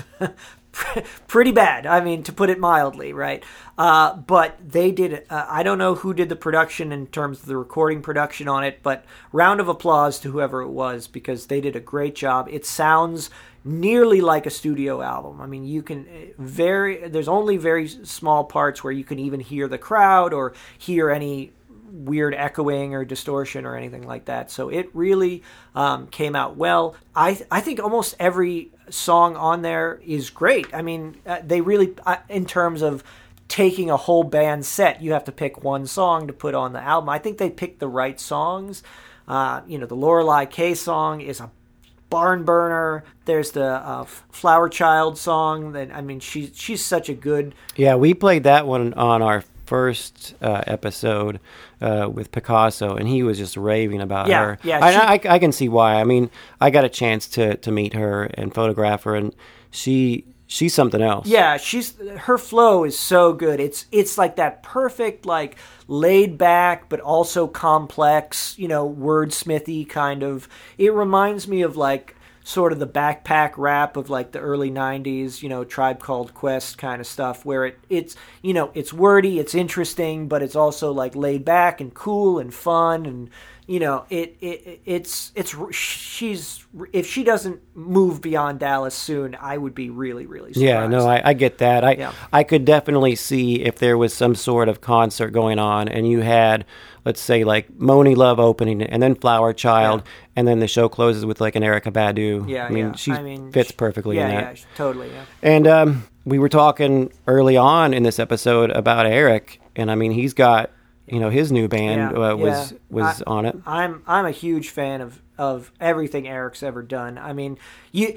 pretty bad, I mean, to put it mildly, right? Uh, but they did, uh, I don't know who did the production in terms of the recording production on it, but round of applause to whoever it was because they did a great job. It sounds nearly like a studio album. I mean, you can very, there's only very small parts where you can even hear the crowd or hear any weird echoing or distortion or anything like that. So it really um, came out well. I I think almost every song on there is great. I mean, uh, they really, uh, in terms of taking a whole band set, you have to pick one song to put on the album. I think they picked the right songs. Uh, you know, the Lorelei K song is a barn burner. There's the uh, Flower Child song. That I mean, she's she's such a good. Yeah, we played that one on our first uh, episode uh, with Picasso, and he was just raving about yeah, her. Yeah, I, she, I, I can see why. I mean, I got a chance to, to meet her and photograph her, and she she's something else. Yeah, she's her flow is so good. It's it's like that perfect, like laid back but also complex, you know, wordsmithy kind of. It reminds me of like sort of the backpack rap of like the early nineties, you know, Tribe Called Quest kind of stuff, where it it's you know it's wordy, it's interesting, but it's also like laid back and cool and fun, and you know, it, it it's it's she's if she doesn't move beyond Dallas soon, I would be really really surprised. Yeah, no, I, I get that. I Yeah. I could definitely see if there was some sort of concert going on, and you had, let's say, like Moni Love opening, and then Flower Child, Yeah. and then the show closes with like an Erykah Badu. Yeah, I mean, yeah. she I mean, fits she- perfectly yeah, in that. Yeah, totally. Yeah. And um, we were talking early on in this episode about Eric, and I mean, he's got, you know, his new band Yeah, uh, was yeah. was I- on it. I'm I'm a huge fan of, of everything Eric's ever done. I mean, you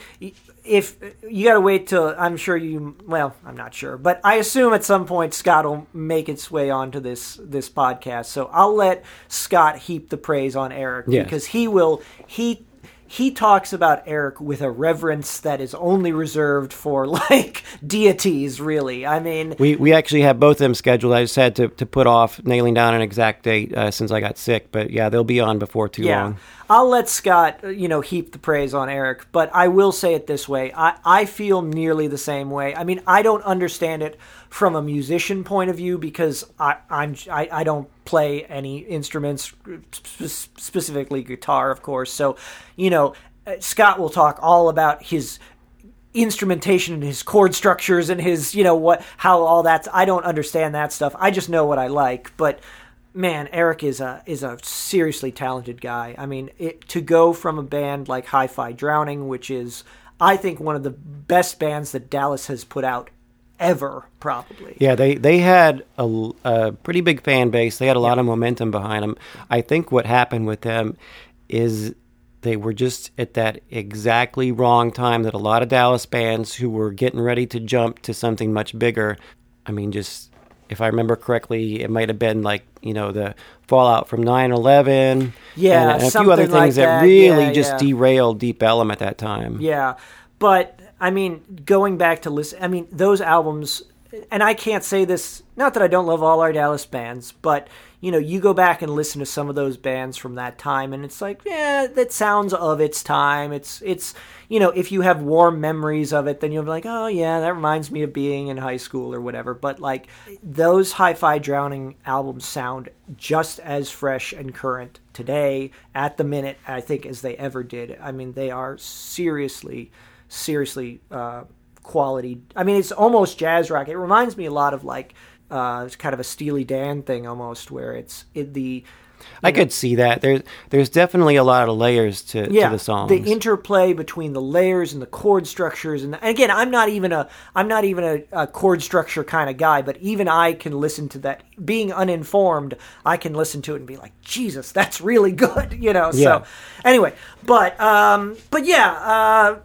if you got to wait till I'm sure you well, I'm not sure, but I assume at some point Scott will make its way onto this this podcast. So I'll let Scott heap the praise on Eric Yes. because he will he he talks about Eric with a reverence that is only reserved for like deities, really. I mean, We we actually have both of them scheduled. I just had to, to put off nailing down an exact date uh, since I got sick. But yeah, they'll be on before too yeah. long. I'll let Scott, uh, you know, heap the praise on Eric, but I will say it this way. I, I feel nearly the same way. I mean, I don't understand it from a musician point of view because I, I'm I, I don't play any instruments, sp- specifically guitar, of course. So, you know, uh, Scott will talk all about his instrumentation and his chord structures and his, you know, what, how all that's, I don't understand that stuff. I just know what I like, but man, Eric is a is a seriously talented guy. I mean, it, to go from a band like Hi-Fi Drowning, which is, I think, one of the best bands that Dallas has put out ever, probably. Yeah, they they had a, a pretty big fan base. They had a lot of momentum behind them. I think what happened with them is they were just at that exactly wrong time that a lot of Dallas bands who were getting ready to jump to something much bigger, I mean, just, if I remember correctly, it might have been like, you know, the fallout from nine eleven. Yeah, and, and a few something other like things that, that. really Yeah, just yeah. derailed Deep Ellum at that time. Yeah, but I mean, going back to listen, I mean, those albums, and I can't say this, not that I don't love all our Dallas bands, but, you know, you go back and listen to some of those bands from that time, and it's like, yeah, that sounds of its time. It's, it's, you know, if you have warm memories of it, then you'll be like, oh, yeah, that reminds me of being in high school or whatever. But, like, those Hi-Fi Drowning albums sound just as fresh and current today, at the minute, I think, as they ever did. I mean, they are seriously, seriously uh, quality. I mean, it's almost jazz rock. It reminds me a lot of, like, Uh, it's kind of a Steely Dan thing almost, where it's it, the. I could see that. There's there's definitely a lot of layers to, Yeah, to the songs. the interplay between the layers and the chord structures, and, and again, I'm not even a I'm not even a, a chord structure kind of guy, but even I can listen to that. Being uninformed, I can listen to it and be like, Jesus, that's really good, you know. Yeah. So anyway, but um, but yeah, uh,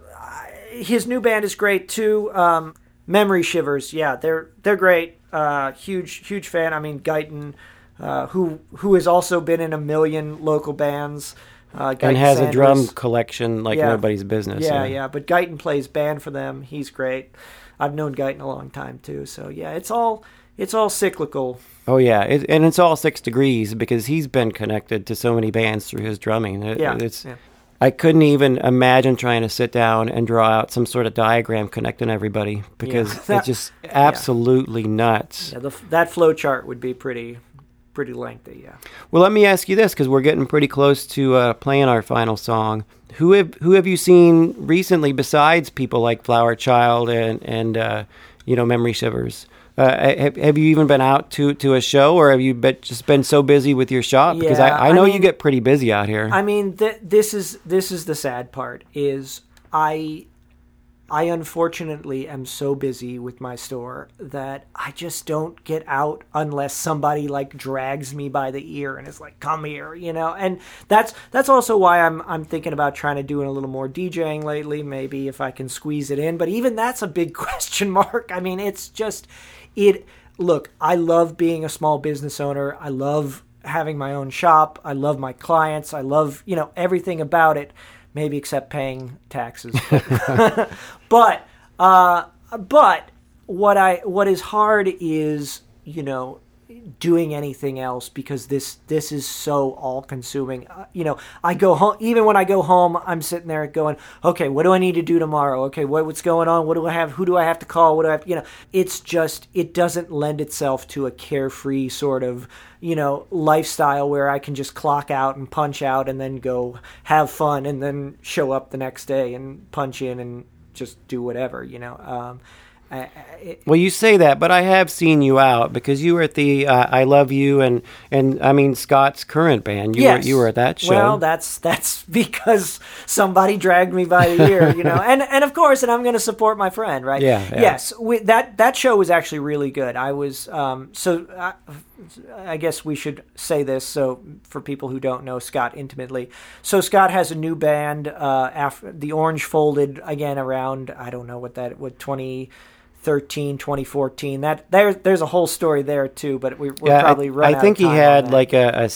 his new band is great too. Um, Memory Shivers, yeah, they're they're great. Uh, huge huge fan. I mean, Guyton, uh, who who has also been in a million local bands. Uh, Guyton and has Sanders. a drum collection like Yeah. nobody's business. Yeah, yeah. But Guyton plays band for them. He's great. I've known Guyton a long time too. So yeah, it's all it's all cyclical. Oh yeah, it, and it's all six degrees because he's been connected to so many bands through his drumming. It, Yeah, it's. yeah. I couldn't even imagine trying to sit down and draw out some sort of diagram connecting everybody because Yeah. That- it's just absolutely nuts. Yeah, the, that flow chart would be pretty pretty lengthy. Yeah. Well, let me ask you this because we're getting pretty close to uh, playing our final song. Who have who have you seen recently besides people like Flower Child and and uh, you know Memory Shivers? Uh, have, have you even been out to, to a show, or have you been, just been so busy with your shop? Because Yeah, I, I I know mean- you get pretty busy out here. I mean, th- this is this is the sad part. Is I I unfortunately am so busy with my store that I just don't get out unless somebody like drags me by the ear and is like, "Come here," you know. And that's that's also why I'm I'm thinking about trying to do a little more DJing lately. Maybe if I can squeeze it in, but even that's a big question mark. I mean, it's just it. Look, I love being a small business owner. I love having my own shop. I love my clients. I love, you know, everything about it. Maybe except paying taxes. but uh, but what I what is hard is, you know, doing anything else because this this is so all consuming. Uh, you know, I go home, even when I go home, I'm sitting there going, okay, what do I need to do tomorrow? Okay, what, what's going on? What do I have? Who do I have to call? What do I have? You know, it's just, it doesn't lend itself to a carefree sort of, you know, lifestyle where I can just clock out and punch out and then go have fun and then show up the next day and punch in and just do whatever, you know. Um, I, it, well, you say that, but I have seen you out because you were at the uh, I Love You and and I mean Scott's current band. You yes. were you were at that show. Well, that's that's because somebody dragged me by the ear, you know. And and of course, and I'm going to support my friend, right? Yeah. yeah. Yes, we, that that show was actually really good. I was um, so I, I guess we should say this so for people who don't know Scott intimately. So Scott has a new band. Uh, after the Orange folded again around I don't know what that what twenty thirteen, twenty fourteen. That there, there's a whole story there too, but we, we're yeah, probably I, run I out think of time he had on that. like a, a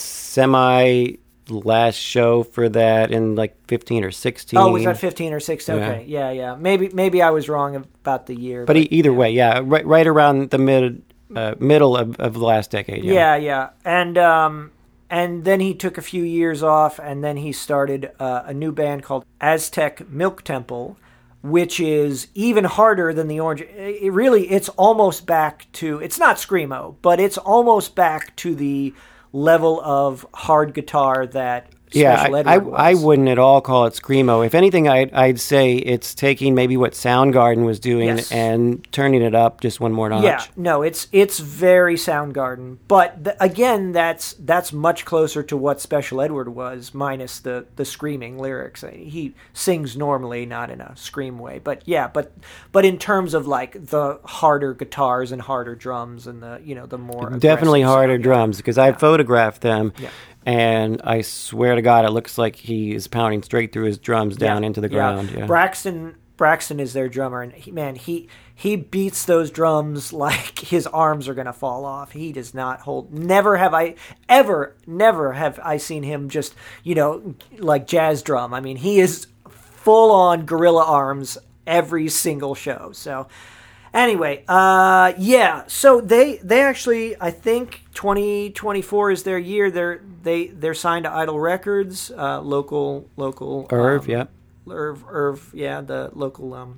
semi last show for that in like fifteen or sixteen. Oh, was that fifteen or sixteen? Yeah. Okay, yeah, yeah. Maybe maybe I was wrong about the year. But, but e- either way, yeah, right, right around the mid uh, middle of, of the last decade. Yeah, yeah, yeah. And um, and then he took a few years off, and then he started uh, a new band called Aztec Milk Temple, which is even harder than the Orange. It really, it's almost back to, it's not Screamo, but it's almost back to the level of hard guitar that yeah, Special I, Edward I, was. I wouldn't at all call it Screamo. If anything, I'd, I'd say it's taking maybe what Soundgarden was doing Yes. and turning it up just one more notch. Yeah, no, it's it's very Soundgarden, but th- again, that's that's much closer to what Special Edward was, minus the the screaming lyrics. He sings normally, not in a scream way, but yeah, but but in terms of like the harder guitars and harder drums and the you know the more Definitely aggressive harder sound. drums because I Yeah. photographed them. Yeah. And I swear to God, it looks like he is pounding straight through his drums down Yeah, into the yeah. ground. Yeah. Braxton Braxton is their drummer, and he, man, he he beats those drums like his arms are gonna fall off. He does not hold. Never have I ever, never have I seen him just you know like jazz drum. I mean, he is full on gorilla arms every single show. So. Anyway, uh, yeah. So they they actually, I think twenty twenty-four is their year. They're they they're signed to Idol Records, uh, local local. Irv, um, yeah. Irv, Irv, yeah, the local um,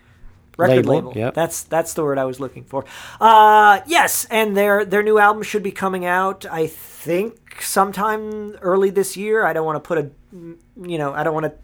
record Label, label. yep. That's that's the word I was looking for. Uh, yes, and their their new album should be coming out. I think sometime early this year. I don't want to put a, you know, I don't want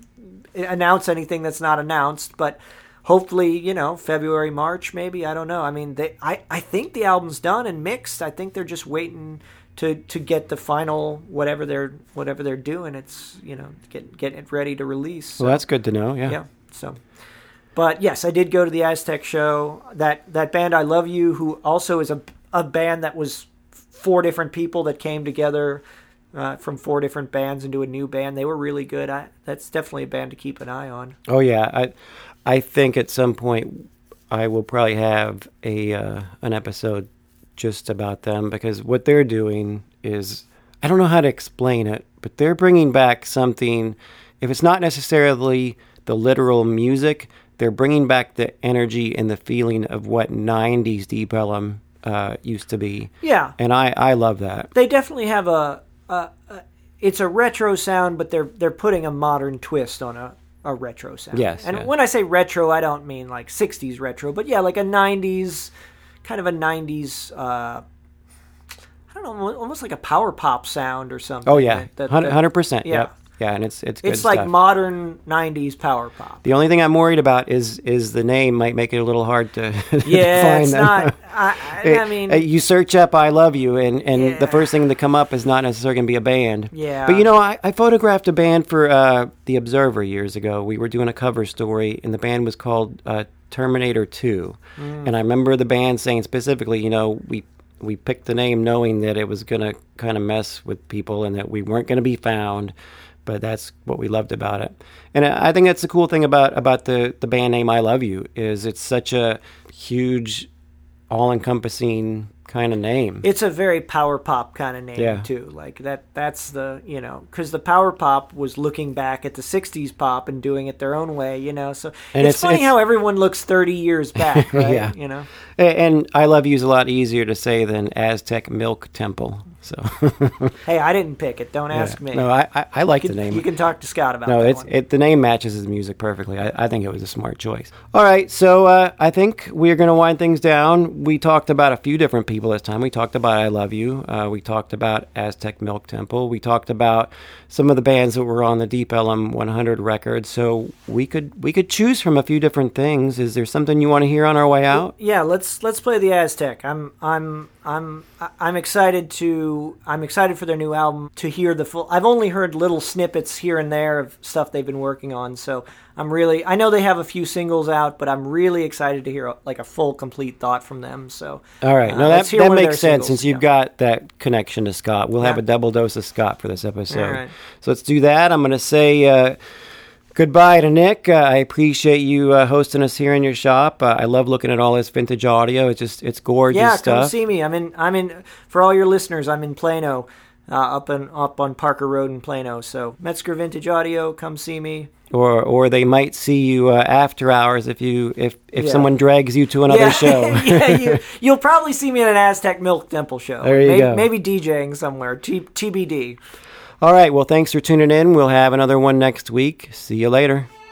to announce anything that's not announced, but. Hopefully, you know, February, March, maybe. I don't know. I mean, they, I, I think the album's done and mixed. I think they're just waiting to, to get the final whatever they're whatever they're doing. It's you know get getting it ready to release. So, Well, that's good to know. Yeah. yeah. So, but yes, I did go to the Aztec show. That that band I Love You, who also is a a band that was four different people that came together uh, from four different bands into a new band. They were really good. I, that's definitely a band to keep an eye on. Oh yeah. I I think at some point I will probably have a uh, an episode just about them because what they're doing is I don't know how to explain it, but they're bringing back something. If it's not necessarily the literal music, they're bringing back the energy and the feeling of what nineties Deep Ellum uh, used to be. Yeah. And I, I love that. They definitely have a, a, a it's a retro sound, but they're they're putting a modern twist on a, a retro sound. Yes, and yeah. when I say retro, I don't mean like sixties retro, but yeah, like a nineties, kind of a nineties. Uh, I don't know, almost like a power pop sound or something. Oh yeah, that- that- one hundred percent. yeah. Yep. Yeah, and it's it's good It's like stuff. modern nineties power pop. The only thing I'm worried about is is the name might make it a little hard to, to Yeah, find it's them. not. I, I, I mean, Uh, you search up "I love you" and, and Yeah. the first thing to come up is not necessarily going to be a band. Yeah. But you know, I, I photographed a band for uh, the Observer years ago. We were doing a cover story, and the band was called uh, Terminator Two. Mm. And I remember the band saying specifically, you know, we we picked the name knowing that it was going to kind of mess with people and that we weren't going to be found. But that's what we loved about it. And I think that's the cool thing about, about the, the band name I Love You is it's such a huge, all-encompassing kind of name. It's a very power pop kind of name Yeah. too. Like that. That's the you know because the power pop was looking back at the sixties pop and doing it their own way. You know, so And it's, it's- funny it's- how everyone looks thirty years back, right? Yeah. You know. A- And I Love You is a lot easier to say than Aztec Milk Temple. So Hey, I didn't pick it. Don't ask yeah. me. No, I I, I like you the can, name. You can talk to Scott about No, that it's one. it. The name matches his music perfectly. I, I think it was a smart choice. All right, so uh, I think we're going to wind things down. We talked about a few different people this time. We talked about I Love You. Uh, we talked about Aztec Milk Temple. We talked about some of the bands that were on the Deep Ellum one hundred record. So we could we could choose from a few different things. Is there something you want to hear on our way out? Yeah, let's let's play the Aztec. I'm I'm I'm I'm excited to I'm excited for their new album to hear the full. I've only heard little snippets here and there of stuff they've been working on, so I'm really I know they have a few singles out, but I'm really excited to hear like a full complete thought from them. So All right, uh, no, that, let's hear that one of their makes sense singles. since you've Yeah. got that connection to Scott. We'll have Yeah. a double dose of Scott for this episode. All right. So let's do that. I'm going to say uh, goodbye to Nick. Uh, I appreciate you uh, hosting us here in your shop. Uh, I love looking at all this vintage audio. It's just it's gorgeous Yeah, stuff. come see me. I'm in. I'm in. For all your listeners, I'm in Plano, uh, up in up on Parker Road in Plano. So Metzger Vintage Audio, come see me. Or or they might see you uh, after hours if you if, if Yeah. someone drags you to another yeah. show. yeah, you, you'll probably see me at an Aztec Milk Temple show. There you maybe, go. Maybe DJing somewhere. T- T B D. All right. Well, thanks for tuning in. We'll have another one next week. See you later.